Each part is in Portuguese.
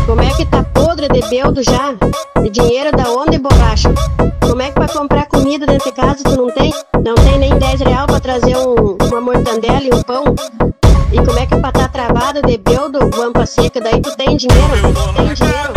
Como é que tá podre de beldo já? De dinheiro da onde, borracha? Como é que pra comprar comida dentro de casa tu não tem? Não tem nem 10 real pra trazer uma mortandela e um pão? E como é que pra tá travada de beldo, guampa seca? Daí tu tem dinheiro? Tem dinheiro?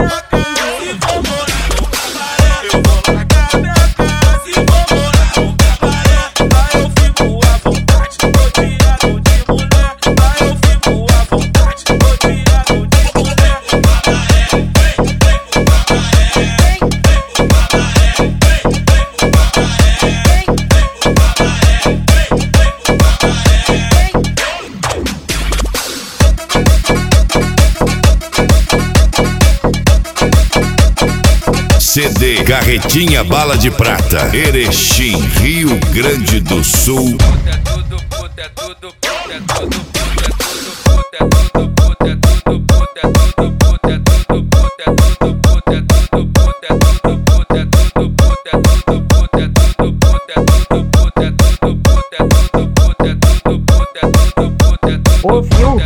CD Carretinha Bala de Prata, Erechim, Rio Grande do Sul. Ô, viu?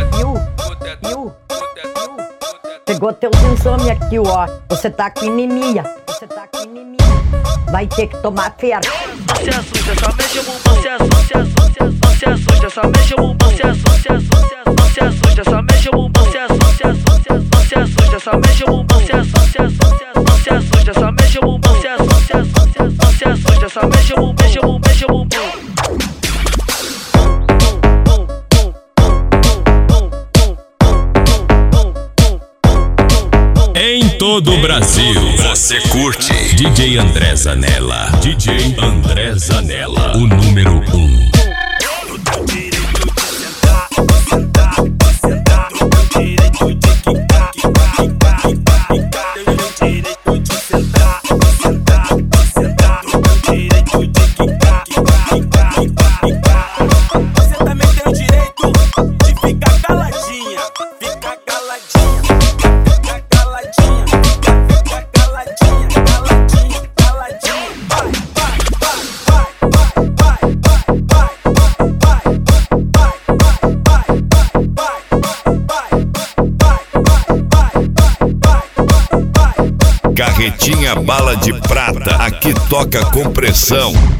Chegou teu exame aqui, ó. Você tá com anemia. Vai ter que tomar ferro. Não se assusta, só mexe o bumbum. Não se assusta, só mexe o bumbum. Não se assusta, só mexe o bumbum. Não se assusta, só mexe o bumbum. Não se assusta, só mexe o bumbum. Não se assusta, só mexe o bumbum. Mexe o bumbum, mexe o bumbum. Em todo o Brasil, você curte DJ André Zanella. DJ André Zanella, o número 1. Carretinha Bala de Prata, aqui toca com pressão.